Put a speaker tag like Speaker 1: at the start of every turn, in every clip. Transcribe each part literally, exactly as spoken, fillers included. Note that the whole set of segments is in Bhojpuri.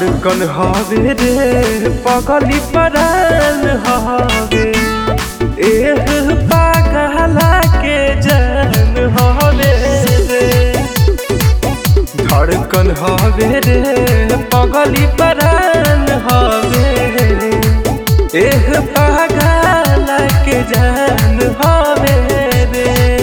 Speaker 1: धड़कन हवे रे पगली परान हवे एह पागला के जान हवे रे। धड़कन हवे रे पगली परान हवे एह पागला के जान हवे रे।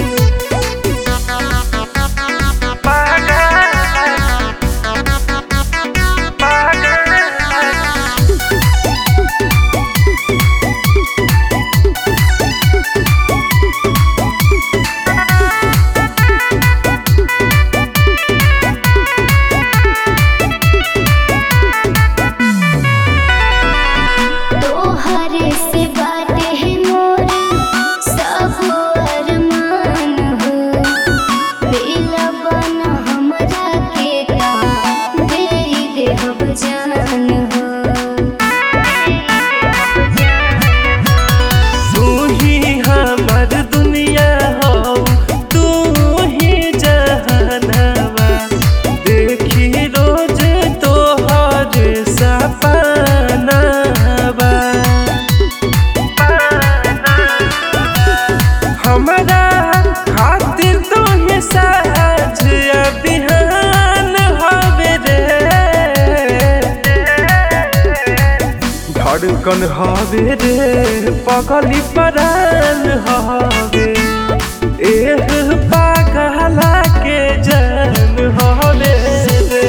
Speaker 1: धड़कन हवे रे पगली परान हवे एह पागला के जान हवे रे।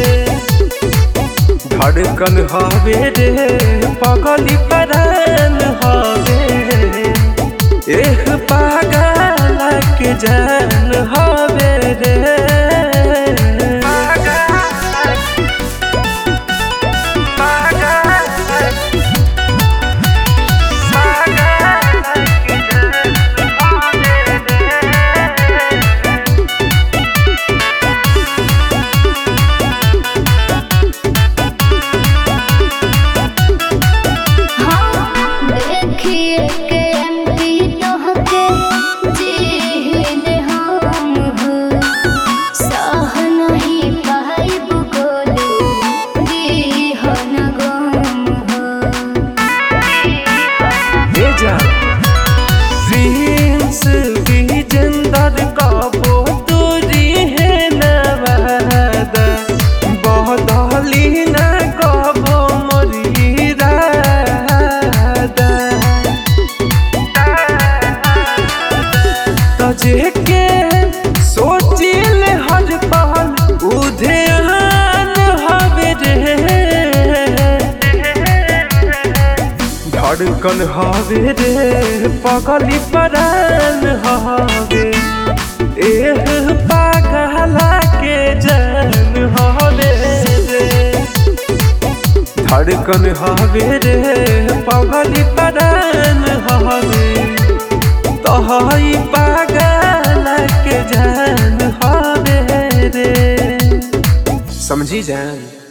Speaker 1: धड़कन हवे रे पगली परान हवे एह पागला के जान हवे रे। के सोचिल हर पल उधेन हवे रे। धड़कन हवे रे पगली परान हवे एह पागला के जान हवे रे। धड़कन हवे रे पगली परान हवे तोहई पागला के जान हवे रे। समझी जान।